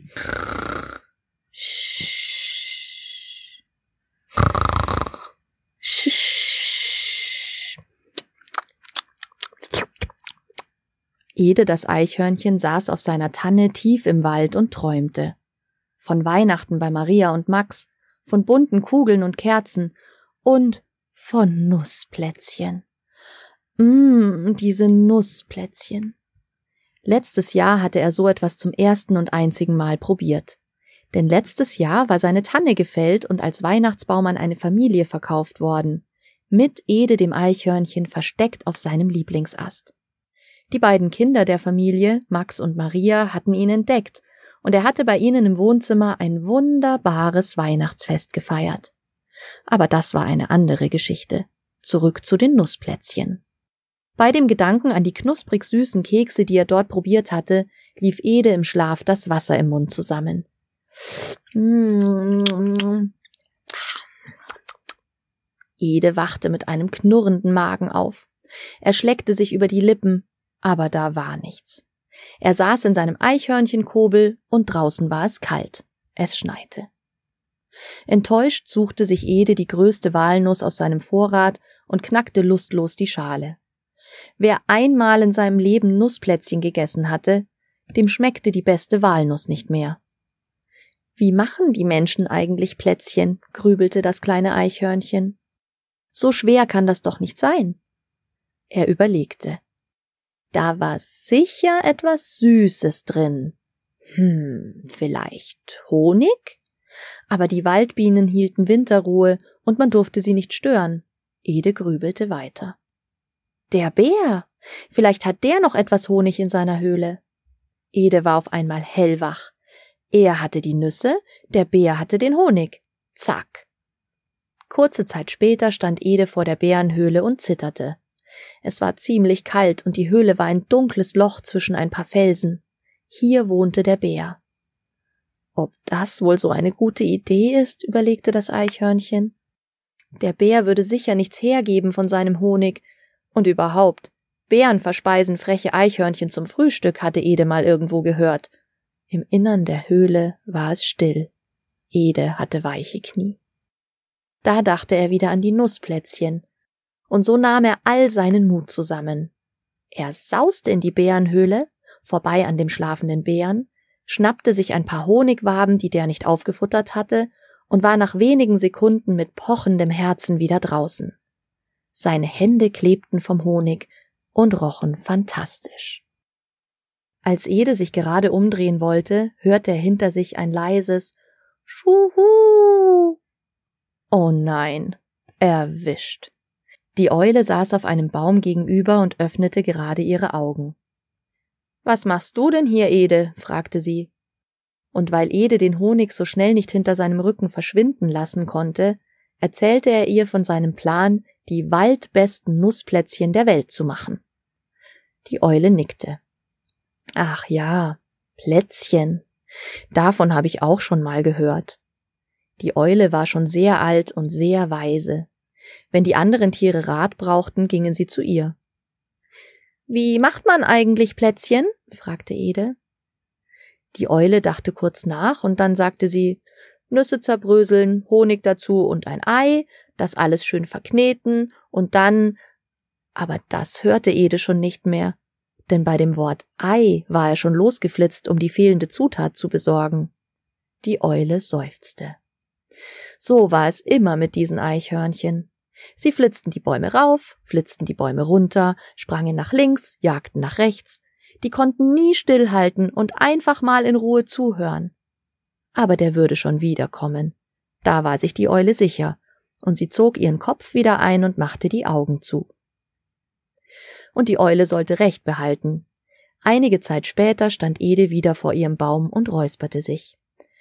Ede, das Eichhörnchen, saß auf seiner Tanne tief im Wald und träumte. Von Weihnachten bei Maria und Max, von bunten Kugeln und Kerzen und von Nussplätzchen. Diese Nussplätzchen. Letztes Jahr hatte er so etwas zum ersten und einzigen Mal probiert. Denn letztes Jahr war seine Tanne gefällt und als Weihnachtsbaum an eine Familie verkauft worden, mit Ede, dem Eichhörnchen, versteckt auf seinem Lieblingsast. Die beiden Kinder der Familie, Max und Maria, hatten ihn entdeckt, und er hatte bei ihnen im Wohnzimmer ein wunderbares Weihnachtsfest gefeiert. Aber das war eine andere Geschichte. Zurück zu den Nussplätzchen. Bei dem Gedanken an die knusprig süßen Kekse, die er dort probiert hatte, lief Ede im Schlaf das Wasser im Mund zusammen. Ede wachte mit einem knurrenden Magen auf. Er schleckte sich über die Lippen, aber da war nichts. Er saß in seinem Eichhörnchenkobel und draußen war es kalt. Es schneite. Enttäuscht suchte sich Ede die größte Walnuss aus seinem Vorrat und knackte lustlos die Schale. Wer einmal in seinem Leben Nussplätzchen gegessen hatte, dem schmeckte die beste Walnuss nicht mehr. Wie machen die Menschen eigentlich Plätzchen? Grübelte das kleine Eichhörnchen. So schwer kann das doch nicht sein. Er überlegte. Da war sicher etwas Süßes drin. Vielleicht Honig? Aber die Waldbienen hielten Winterruhe und man durfte sie nicht stören. Ede grübelte weiter. Der Bär! Vielleicht hat der noch etwas Honig in seiner Höhle. Ede war auf einmal hellwach. Er hatte die Nüsse, der Bär hatte den Honig. Zack! Kurze Zeit später stand Ede vor der Bärenhöhle und zitterte. Es war ziemlich kalt und die Höhle war ein dunkles Loch zwischen ein paar Felsen. Hier wohnte der Bär. Ob das wohl so eine gute Idee ist, überlegte das Eichhörnchen. Der Bär würde sicher nichts hergeben von seinem Honig. Und überhaupt, Bären verspeisen freche Eichhörnchen zum Frühstück, hatte Ede mal irgendwo gehört. Im Innern der Höhle war es still. Ede hatte weiche Knie. Da dachte er wieder an die Nussplätzchen. Und so nahm er all seinen Mut zusammen. Er sauste in die Bärenhöhle, vorbei an dem schlafenden Bären, schnappte sich ein paar Honigwaben, die der nicht aufgefuttert hatte, und war nach wenigen Sekunden mit pochendem Herzen wieder draußen. Seine Hände klebten vom Honig und rochen fantastisch. Als Ede sich gerade umdrehen wollte, hörte er hinter sich ein leises Schuhu. Oh nein, erwischt. Die Eule saß auf einem Baum gegenüber und öffnete gerade ihre Augen. »Was machst du denn hier, Ede?« fragte sie. Und weil Ede den Honig so schnell nicht hinter seinem Rücken verschwinden lassen konnte, erzählte er ihr von seinem Plan, die waldbesten Nussplätzchen der Welt zu machen. Die Eule nickte. »Ach ja, Plätzchen. Davon habe ich auch schon mal gehört.« Die Eule war schon sehr alt und sehr weise. Wenn die anderen Tiere Rat brauchten, gingen sie zu ihr. »Wie macht man eigentlich Plätzchen?« fragte Ede. Die Eule dachte kurz nach und dann sagte sie, Nüsse zerbröseln, Honig dazu und ein Ei, das alles schön verkneten und dann… Aber das hörte Ede schon nicht mehr, denn bei dem Wort Ei war er schon losgeflitzt, um die fehlende Zutat zu besorgen. Die Eule seufzte. So war es immer mit diesen Eichhörnchen. Sie flitzten die Bäume rauf, flitzten die Bäume runter, sprangen nach links, jagten nach rechts. Die konnten nie stillhalten und einfach mal in Ruhe zuhören. Aber der würde schon wiederkommen. Da war sich die Eule sicher, und sie zog ihren Kopf wieder ein und machte die Augen zu. Und die Eule sollte Recht behalten. Einige Zeit später stand Ede wieder vor ihrem Baum und räusperte sich.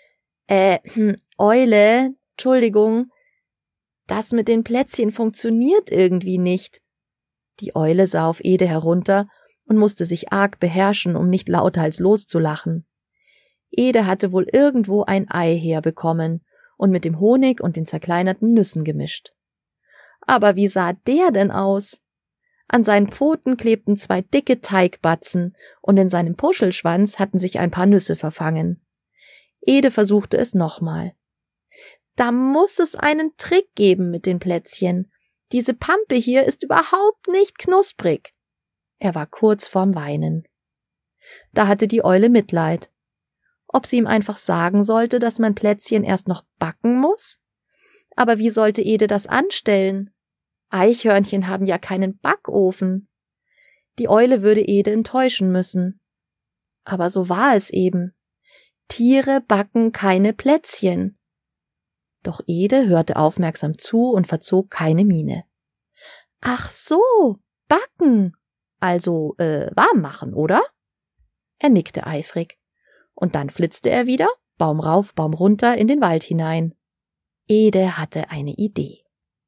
Eule, Entschuldigung, das mit den Plätzchen funktioniert irgendwie nicht. Die Eule sah auf Ede herunter und musste sich arg beherrschen, um nicht lauthals loszulachen. Ede hatte wohl irgendwo ein Ei herbekommen und mit dem Honig und den zerkleinerten Nüssen gemischt. Aber wie sah der denn aus? An seinen Pfoten klebten 2 dicke Teigbatzen und in seinem Puschelschwanz hatten sich ein paar Nüsse verfangen. Ede versuchte es nochmal. Da muss es einen Trick geben mit den Plätzchen. Diese Pampe hier ist überhaupt nicht knusprig. Er war kurz vorm Weinen. Da hatte die Eule Mitleid. Ob sie ihm einfach sagen sollte, dass man Plätzchen erst noch backen muss? Aber wie sollte Ede das anstellen? Eichhörnchen haben ja keinen Backofen. Die Eule würde Ede enttäuschen müssen. Aber so war es eben. Tiere backen keine Plätzchen. Doch Ede hörte aufmerksam zu und verzog keine Miene. Ach so, backen. Also, warm machen, oder? Er nickte eifrig. Und dann flitzte er wieder, Baum rauf, Baum runter, in den Wald hinein. Ede hatte eine Idee.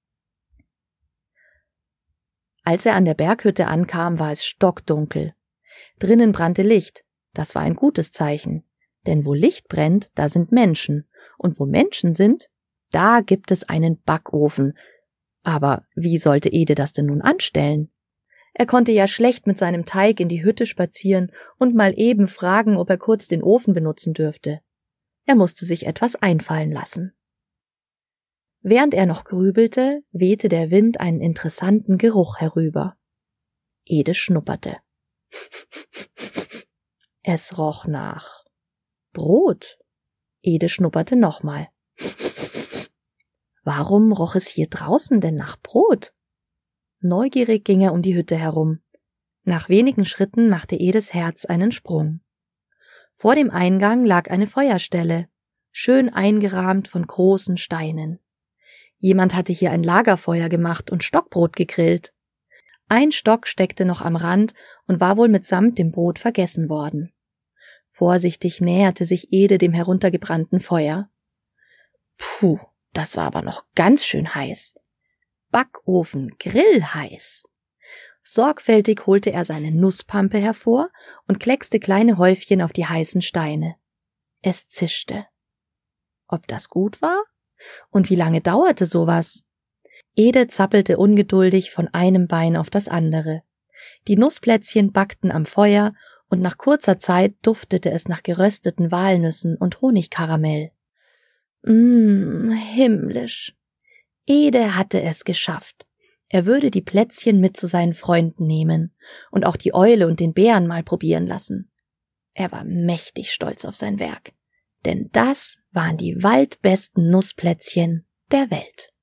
Als er an der Berghütte ankam, war es stockdunkel. Drinnen brannte Licht. Das war ein gutes Zeichen. Denn wo Licht brennt, da sind Menschen. Und wo Menschen sind, da gibt es einen Backofen. Aber wie sollte Ede das denn nun anstellen? Er konnte ja schlecht mit seinem Teig in die Hütte spazieren und mal eben fragen, ob er kurz den Ofen benutzen dürfte. Er musste sich etwas einfallen lassen. Während er noch grübelte, wehte der Wind einen interessanten Geruch herüber. Ede schnupperte. Es roch nach Brot. Ede schnupperte nochmal. Warum roch es hier draußen denn nach Brot? Neugierig ging er um die Hütte herum. Nach wenigen Schritten machte Edes Herz einen Sprung. Vor dem Eingang lag eine Feuerstelle, schön eingerahmt von großen Steinen. Jemand hatte hier ein Lagerfeuer gemacht und Stockbrot gegrillt. Ein Stock steckte noch am Rand und war wohl mitsamt dem Brot vergessen worden. Vorsichtig näherte sich Ede dem heruntergebrannten Feuer. Puh, das war aber noch ganz schön heiß. Backofen, grillheiß. Sorgfältig holte er seine Nusspampe hervor und kleckste kleine Häufchen auf die heißen Steine. Es zischte. Ob das gut war? Und wie lange dauerte sowas? Ede zappelte ungeduldig von einem Bein auf das andere. Die Nussplätzchen backten am Feuer und nach kurzer Zeit duftete es nach gerösteten Walnüssen und Honigkaramell. Himmlisch. Ede hatte es geschafft. Er würde die Plätzchen mit zu seinen Freunden nehmen und auch die Eule und den Bären mal probieren lassen. Er war mächtig stolz auf sein Werk, denn das waren die waldbesten Nussplätzchen der Welt.